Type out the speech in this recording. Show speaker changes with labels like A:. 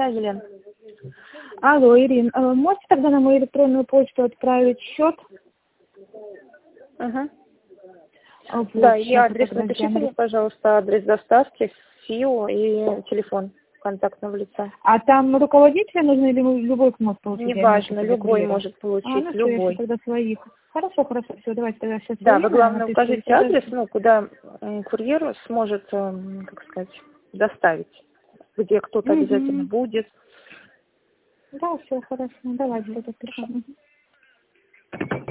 A: Да, Елена.
B: Алло, Ирин, можете тогда на мою электронную почту отправить счет?
A: Угу.
B: Вот,
A: Да, и адрес
B: подожди,
A: напишите мне, пожалуйста, адрес доставки, ФИО и телефон контактного лица.
B: А там руководителя нужно или любой может получить?
A: Неважно, любой может получить,
B: ну
A: любой.
B: Все, я тогда своих. Хорошо, все, давайте тогда сейчас
A: Да,
B: свои
A: вы главное
B: напишу.
A: укажите адрес, куда курьер сможет, как сказать, доставить, где кто-то обязательно будет.
B: Да, все, хорошо, давайте тогда пишем.